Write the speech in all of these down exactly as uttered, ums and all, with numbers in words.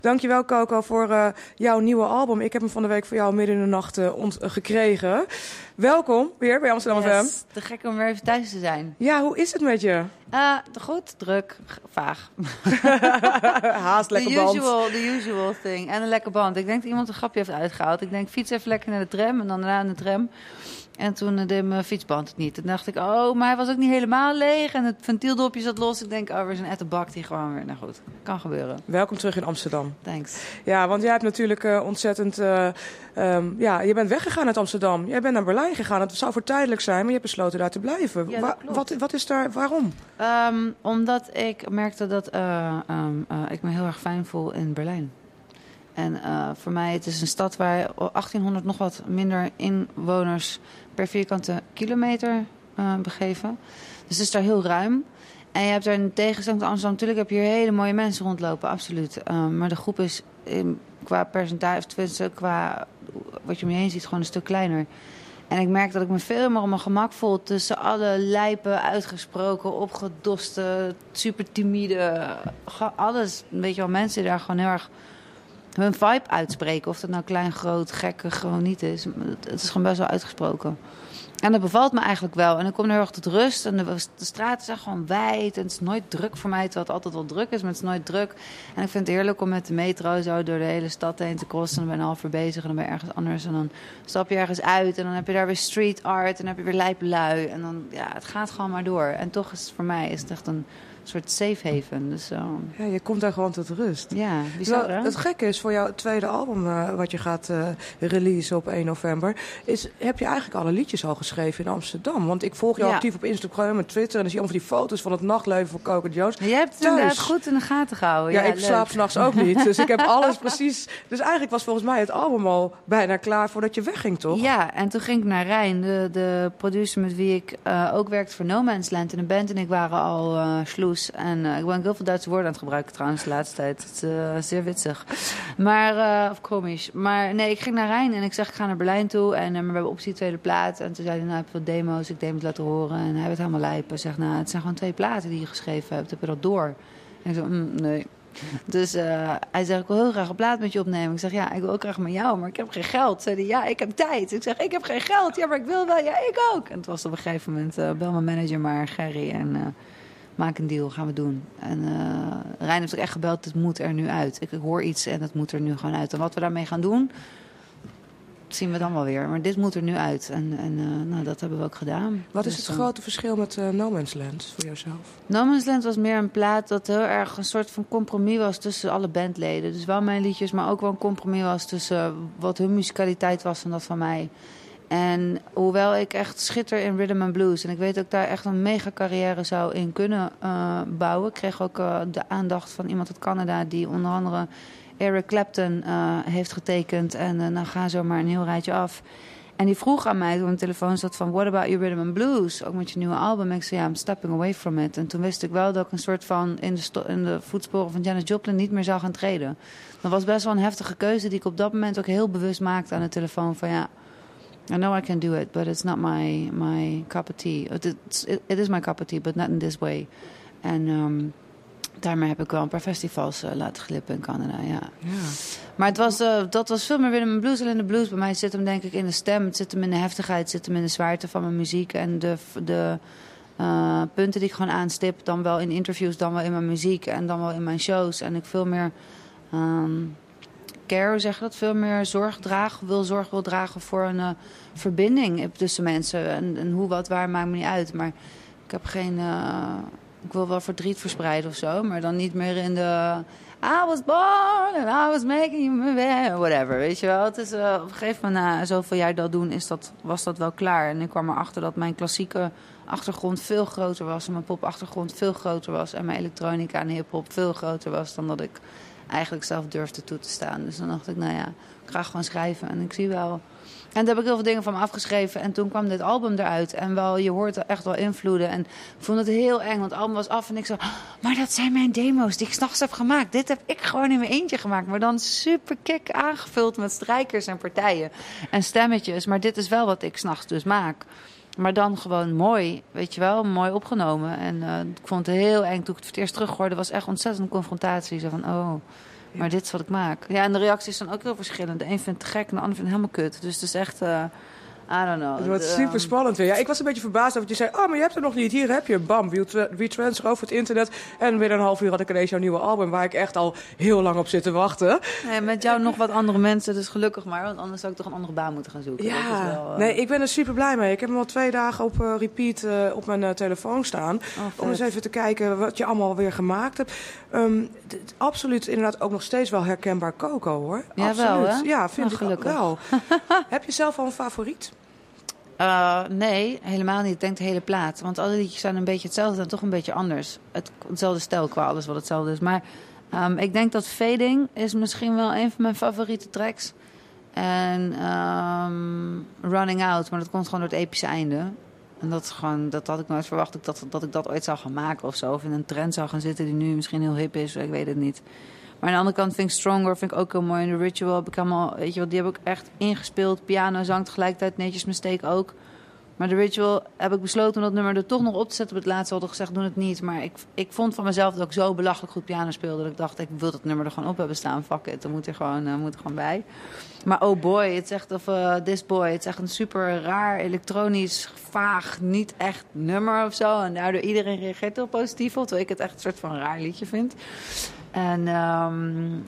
Dankjewel Coco voor uh, jouw nieuwe album. Ik heb hem van de week voor jou midden in de nacht uh, ont- uh, gekregen. Welkom weer bij Amsterdam yes, F M. Te gek om weer even thuis te zijn. Ja, hoe is het met je? Uh, goed, druk, g- vaag. Haast, lekker the band. Usual, the usual thing. En een lekker band. Ik denk dat iemand een grapje heeft uitgehaald. Ik denk, fiets even lekker naar de tram en dan daarna naar de tram. En toen uh, deed mijn fietsband het niet. Toen dacht ik, oh, maar hij was ook niet helemaal leeg. En het ventieldopje zat los. Ik denk, oh, weer zo'n ettenbak die gewoon weer... Nou goed, kan gebeuren. Welkom terug in Amsterdam. Thanks. Ja, want jij hebt natuurlijk uh, ontzettend... Uh, um, ja, je bent weggegaan uit Amsterdam. Jij bent naar Berlijn gegaan. Het zou voor tijdelijk zijn, maar je hebt besloten daar te blijven. Ja, Wa- wat, wat is daar... Waarom? Um, omdat ik merkte dat uh, um, uh, ik me heel erg fijn voel in Berlijn. En uh, voor mij, het is een stad waar achttienhonderd nog wat minder inwoners per vierkante kilometer uh, begeven. Dus het is daar heel ruim. En je hebt daar in tegenstelling tot Amsterdam, natuurlijk heb je hier hele mooie mensen rondlopen, absoluut. Uh, maar de groep is in, qua percentage, tenminste qua wat je om je heen ziet, gewoon een stuk kleiner. En ik merk dat ik me veel meer op mijn gemak voel tussen alle lijpen, uitgesproken, opgedoste, super timide, alles. Weet je wel, mensen die daar gewoon heel erg hun vibe uitspreken. Of dat nou klein, groot, gekke, gewoon niet is. Het is gewoon best wel uitgesproken. En dat bevalt me eigenlijk wel. En ik kom er heel erg tot rust. En de, de straten zijn gewoon wijd. En het is nooit druk voor mij, terwijl het altijd wel druk is. Maar het is nooit druk. En ik vind het heerlijk om met de metro zo door de hele stad heen te crossen. En dan ben je half uur bezig en dan ben je ergens anders. En dan stap je ergens uit. En dan heb je daar weer street art. En dan heb je weer lijplui. En dan, ja, het gaat gewoon maar door. En toch is het voor mij is het echt een soort safe haven. Dus, uh, ja, je komt daar gewoon tot rust. Ja, bizar, hè? Het gekke is voor jouw tweede album, uh, wat je gaat uh, releasen op één november, is, heb je eigenlijk alle liedjes al geschreven in Amsterdam? Want ik volg jou ja. actief op Instagram en Twitter en dan zie je allemaal van die foto's van het nachtleven van Coco Jones. Je hebt het inderdaad goed in de gaten gehouden. Ja, Ja, ik leuk. slaap 's nachts ook niet. Dus ik heb alles precies... Dus eigenlijk was volgens mij het album al bijna klaar voordat je wegging, toch? Ja, en toen ging ik naar Rijn, de, de producer met wie ik uh, ook werkte voor No Man's Land. En de band en ik waren al uh, sloes. En uh, ik ben ook heel veel Duitse woorden aan het gebruiken trouwens de laatste tijd. Het is uh, zeer witsig. Maar, uh, of komisch. Maar nee, ik ging naar Rijn en ik zeg ik ga naar Berlijn toe. En uh, maar we hebben optie tweede plaat. En toen zei hij, nou heb je wat demo's, ik demo's laten horen. En hij werd helemaal lijp. Hij zegt, nou het zijn gewoon twee platen die je geschreven hebt. Heb je dat door? En ik zo, mm, nee. Dus uh, hij zegt, ik wil heel graag een plaat met je opnemen. Ik zeg, ja, ik wil ook graag met jou, maar ik heb geen geld. Zei hij, ja, ik heb tijd. Ik zeg, ik heb geen geld. Ja, maar ik wil wel. Ja, ik ook. En het was op een gegeven moment, uh, bel mijn manager maar, Gerry. En uh, maak een deal, gaan we doen. En uh, Rijn heeft ook echt gebeld, het moet er nu uit. Ik, ik hoor iets en het moet er nu gewoon uit. En wat we daarmee gaan doen, zien we dan wel weer. Maar dit moet er nu uit. En, en uh, nou, dat hebben we ook gedaan. Wat dus is het dan... grote verschil met uh, No Man's Land voor jouzelf? No Man's Land was meer een plaat dat heel erg een soort van compromis was tussen alle bandleden. Dus wel mijn liedjes, maar ook wel een compromis was tussen wat hun musicaliteit was en dat van mij. En hoewel ik echt schitter in rhythm and blues en ik weet dat ik daar echt een mega carrière zou in kunnen uh, bouwen. Ik kreeg ook uh, de aandacht van iemand uit Canada die onder andere Eric Clapton uh, heeft getekend. En uh, dan gaan zo maar een heel rijtje af. En die vroeg aan mij toen mijn telefoon zat van, what about your rhythm and blues? Ook met je nieuwe album. En ik zei, ja, I'm stepping away from it. En toen wist ik wel dat ik een soort van in de, sto- in de voetsporen van Janis Joplin niet meer zou gaan treden. Dat was best wel een heftige keuze die ik op dat moment ook heel bewust maakte aan de telefoon. Van ja, I know I can do it, but it's not my, my cup of tea. It's, it, it is my cup of tea, but not in this way. En um, daarmee heb ik wel een paar festivals uh, laten glippen in Canada, ja. Ja. Maar het was, uh, dat was veel meer rhythm and blues. Alleen de blues bij mij zit hem denk ik in de stem. Het zit hem in de heftigheid, het zit hem in de zwaarte van mijn muziek. En de, de uh, punten die ik gewoon aanstip. Dan wel in interviews, dan wel in mijn muziek. En dan wel in mijn shows. En ik veel meer um, care, hoe zeg je dat? Veel meer zorg draag, wil zorg wil dragen voor een uh, verbinding tussen mensen. En, en hoe, wat, waar, maakt me niet uit. Maar ik heb geen... Uh, ik wil wel verdriet verspreiden of zo. Maar dan niet meer in de... I was born and I was making you move, whatever, weet je wel. Het is, uh, op een gegeven moment, na zoveel jaar dat doen, is dat, was dat wel klaar. En ik kwam erachter dat mijn klassieke achtergrond veel groter was. En mijn popachtergrond veel groter was. En mijn elektronica en hiphop veel groter was dan dat ik eigenlijk zelf durfde toe te staan. Dus dan dacht ik, nou ja, ik ga gewoon schrijven. En ik zie wel... En toen heb ik heel veel dingen van me afgeschreven. En toen kwam dit album eruit. En wel, je hoort er echt wel invloeden. En ik vond het heel eng, want het album was af. En ik zo, maar dat zijn mijn demo's die ik 's nachts heb gemaakt. Dit heb ik gewoon in mijn eentje gemaakt. Maar dan super kick aangevuld met strijkers en partijen. En stemmetjes. Maar dit is wel wat ik 's nachts dus maak. Maar dan gewoon mooi, weet je wel, mooi opgenomen. En uh, ik vond het heel eng toen ik het voor het eerst terughoorde. Was echt ontzettend confrontatie. Zo van, oh, Maar dit is wat ik maak. Ja, en de reacties zijn ook heel verschillend. De een vindt het gek en de ander vindt het helemaal kut. Dus het is echt... Uh, I don't know. Het wordt super spannend weer. Ja, ik was een beetje verbaasd over dat je zei... oh, maar je hebt er nog niet. Hier heb je. Bam, WeTransfer over het internet. En binnen een half uur had ik ineens jouw nieuwe album... waar ik echt al heel lang op zit te wachten. Nee, met jou nog wat andere mensen, dus gelukkig maar. Want anders zou ik toch een andere baan moeten gaan zoeken. Ja, dat is wel, uh... nee, ik ben er super blij mee. Ik heb hem al twee dagen op uh, repeat uh, op mijn uh, telefoon staan. Oh, om eens even te kijken wat je allemaal weer gemaakt hebt. Um, d- d- absoluut inderdaad ook nog steeds wel herkenbaar Coco, hoor. Ja, absoluut. wel, hè? Ja, vind oh, ik gelukkig. wel. Heb je zelf al een favoriet? Uh, nee, helemaal niet. Ik denk de hele plaat. Want alle liedjes zijn een beetje hetzelfde en toch een beetje anders. Het, hetzelfde stijl qua alles wat hetzelfde is. Maar um, ik denk dat Fading is misschien wel een van mijn favoriete tracks. En um, Running Out, maar dat komt gewoon door het epische einde. En dat, is gewoon, dat had ik nooit verwacht dat, dat ik dat ooit zou gaan maken of zo. Of in een trend zou gaan zitten die nu misschien heel hip is. Ik weet het niet. Maar aan de andere kant vind ik Stronger vind ik ook heel mooi. En The Ritual heb ik allemaal, weet je wat, die heb ik echt ingespeeld. Piano, zang tegelijkertijd, netjes Mistake ook. Maar The Ritual heb ik besloten om dat nummer er toch nog op te zetten. Op het laatste hadden gezegd, doe het niet. Maar ik, ik vond van mezelf dat ik zo belachelijk goed piano speelde. Dat ik dacht, ik wil dat nummer er gewoon op hebben staan. Fuck it, dat moet er gewoon, uh, moet er gewoon bij. Maar oh boy, het is echt, of uh, This Boy. Het is echt een super raar, elektronisch, vaag, niet echt nummer of zo. En daardoor iedereen reageert heel positief op. Terwijl ik het echt een soort van raar liedje vind. En um,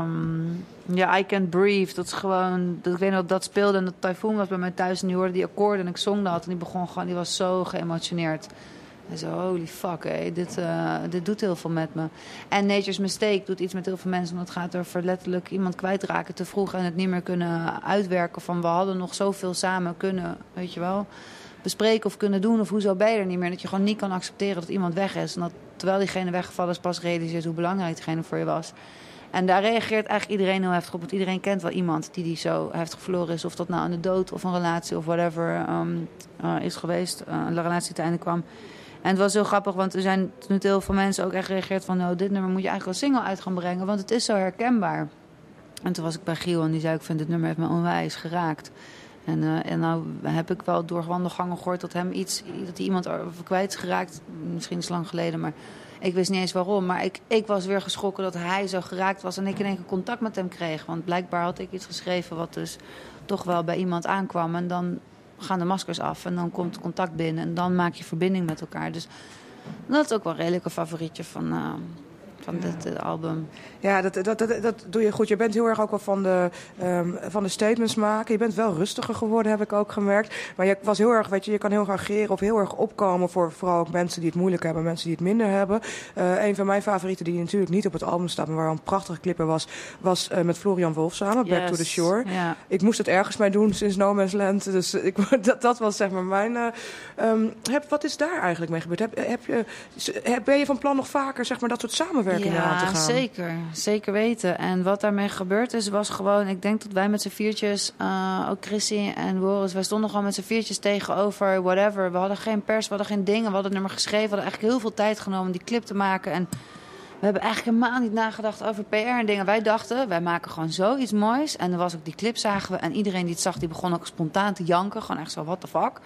um, ja, I Can't Breathe. Dat is gewoon, dat, ik weet nog dat dat speelde en dat Typhoon was bij mij thuis. En die hoorde die akkoorden en ik zong dat. En die begon gewoon, die was zo geëmotioneerd. En zo, holy fuck, hé, dit, uh, dit doet heel veel met me. En Nature's Mistake doet iets met heel veel mensen. Want het gaat over letterlijk iemand kwijtraken te vroeg en het niet meer kunnen uitwerken. Van we hadden nog zoveel samen kunnen, weet je wel, bespreken of kunnen doen. Of hoezo ben je er niet meer. Dat je gewoon niet kan accepteren dat iemand weg is. En dat terwijl diegene weggevallen is, pas realiseert hoe belangrijk diegene voor je was. En daar reageert eigenlijk iedereen heel heftig op. Want iedereen kent wel iemand die die zo heftig verloren is. Of dat nou aan de dood of een relatie of whatever um, uh, is geweest. Uh, een relatie te einde kwam. En het was heel grappig, want er zijn nu heel veel mensen ook echt gereageerd van... nou, dit nummer moet je eigenlijk als single uit gaan brengen, want het is zo herkenbaar. En toen was ik bij Giel en die zei, ik vind dit nummer heeft me onwijs geraakt. En, uh, en nou heb ik wel door wandelgangen gehoord dat hem iets, dat hij iemand kwijt is geraakt. Misschien is lang geleden, maar ik wist niet eens waarom. Maar ik, ik was weer geschrokken dat hij zo geraakt was en ik in één keer contact met hem kreeg. Want blijkbaar had ik iets geschreven wat dus toch wel bij iemand aankwam. En dan gaan de maskers af en dan komt contact binnen en dan maak je verbinding met elkaar. Dus dat is ook wel redelijk een favorietje van... Uh, van dit uh, album. Ja, dat, dat, dat, dat doe je goed. Je bent heel erg ook wel van de, um, van de statements maken. Je bent wel rustiger geworden, heb ik ook gemerkt. Maar je was heel erg, weet je, je kan heel erg ageren of heel erg opkomen voor vooral ook mensen die het moeilijk hebben, mensen die het minder hebben. Uh, een van mijn favorieten, die natuurlijk niet op het album staat, maar waar een prachtige clip was, was uh, met Florian Wolf samen, yes. Back to the Shore. Ja. Ik moest het ergens mee doen sinds No Man's Land. Dus ik, dat, dat was zeg maar mijn... Uh, um, heb, wat is daar eigenlijk mee gebeurd? Heb, heb je, heb, ben je van plan nog vaker zeg maar, dat soort samenwerkingen ja, aan te gaan? Ja, zeker. Zeker weten. En wat daarmee gebeurd is, was gewoon... Ik denk dat wij met z'n viertjes, uh, ook Chrissy en Boris... wij stonden gewoon met z'n viertjes tegenover whatever. We hadden geen pers, we hadden geen dingen. We hadden het nummer geschreven. We hadden eigenlijk heel veel tijd genomen om die clip te maken. En we hebben eigenlijk helemaal niet nagedacht over P R en dingen. Wij dachten, wij maken gewoon zoiets moois. En dan was ook die clip, zagen we. En iedereen die het zag, die begon ook spontaan te janken. Gewoon echt zo, what the fuck.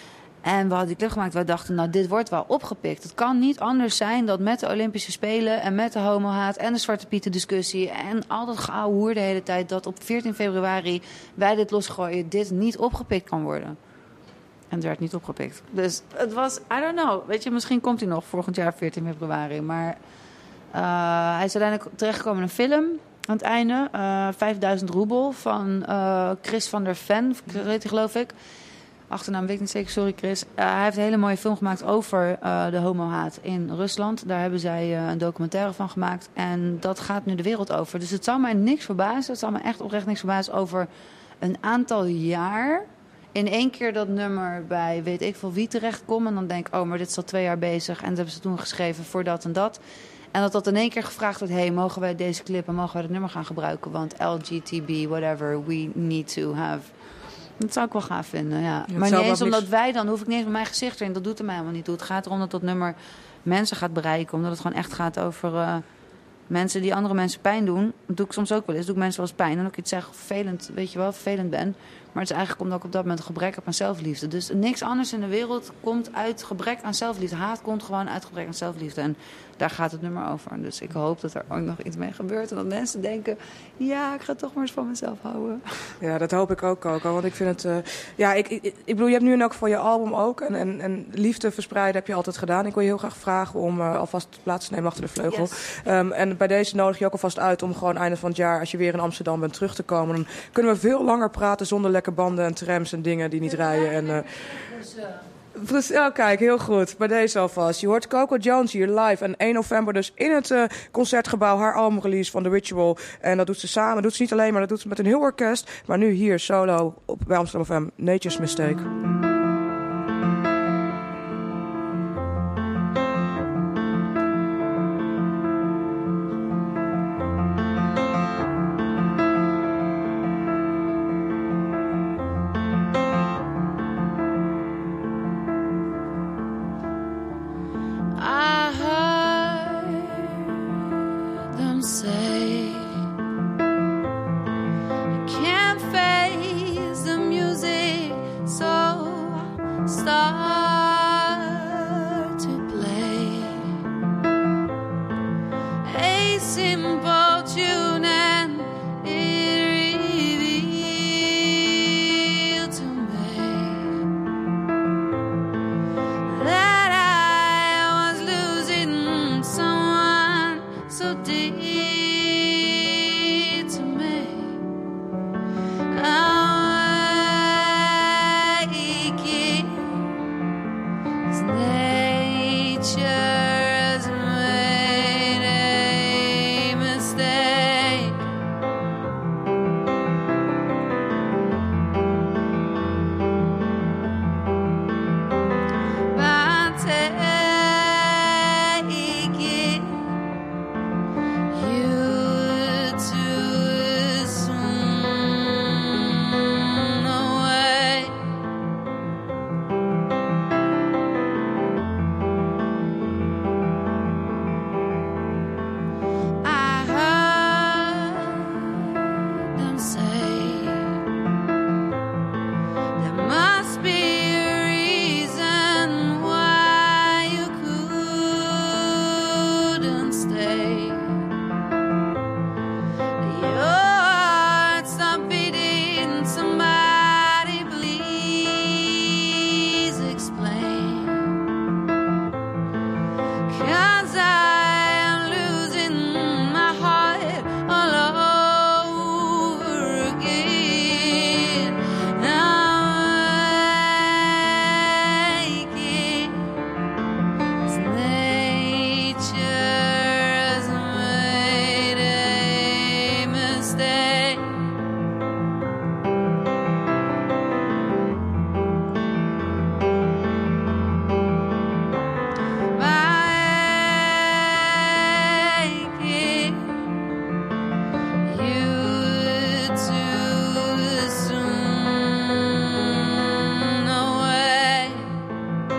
En we hadden die clip gemaakt. Wij dachten, nou, dit wordt wel opgepikt. Het kan niet anders zijn dat met de Olympische Spelen en met de homohaat en de Zwarte Pieten discussie en al dat geouwehoer de hele tijd, dat op veertien februari wij dit losgooien, dit niet opgepikt kan worden. En het werd niet opgepikt. Dus het was, I don't know. Weet je, misschien komt hij nog volgend jaar veertien februari. Maar uh, hij is uiteindelijk terechtgekomen in een film aan het einde. Uh, vijfduizend roebel van uh, Chris van der Ven, geloof ik. Achternaam weet ik niet zeker, sorry Chris. Uh, hij heeft een hele mooie film gemaakt over uh, de homohaat in Rusland. Daar hebben zij uh, een documentaire van gemaakt. En dat gaat nu de wereld over. Dus het zal mij niks verbazen. Het zal me echt oprecht niks verbazen over een aantal jaar. In één keer dat nummer bij weet ik veel wie terechtkomt. En dan denk ik, oh, maar dit is al twee jaar bezig. En dat hebben ze toen geschreven voor dat en dat. En dat dat in één keer gevraagd wordt, hey, mogen wij deze clip en mogen wij het nummer gaan gebruiken? Want L G T B, whatever, we need to have... Dat zou ik wel gaaf vinden, ja. ja maar niet eens omdat niks... wij dan, hoef ik niet eens met mijn gezicht erin. Dat doet er mij helemaal niet toe. Het gaat erom dat dat nummer mensen gaat bereiken. Omdat het gewoon echt gaat over uh, mensen die andere mensen pijn doen, dat doe ik soms ook wel eens. Doe ik mensen wel eens pijn. En dan ook iets zeggen, vervelend, weet je wel, vervelend ben. Maar het is eigenlijk omdat ik op dat moment een gebrek heb aan zelfliefde. Dus niks anders in de wereld komt uit gebrek aan zelfliefde. Haat komt gewoon uit gebrek aan zelfliefde. En daar gaat het nummer over. Dus ik hoop dat er ook nog iets mee gebeurt. En dat mensen denken, ja, ik ga toch maar eens van mezelf houden. Ja, dat hoop ik ook, Coco. Want ik vind het... Uh, ja, ik, ik, ik bedoel, je hebt nu in elk geval je album ook. En, en, en liefde verspreiden heb je altijd gedaan. Ik wil je heel graag vragen om uh, alvast plaats te nemen achter de vleugel. Yes. Um, en bij deze nodig je ook alvast uit om gewoon einde van het jaar, als je weer in Amsterdam bent, terug te komen. Dan kunnen we veel langer praten zonder lekke banden en trams en dingen die niet rijden. En, uh, Dus, ja, kijk, heel goed. Bij deze alvast. Je hoort Coco Jones hier live. En één november dus in het uh, Concertgebouw. Haar albumrelease van The Ritual. En dat doet ze samen. Dat doet ze niet alleen, maar dat doet ze met een heel orkest. Maar nu hier solo op, bij Amsterdam F M. Nature's Mistake.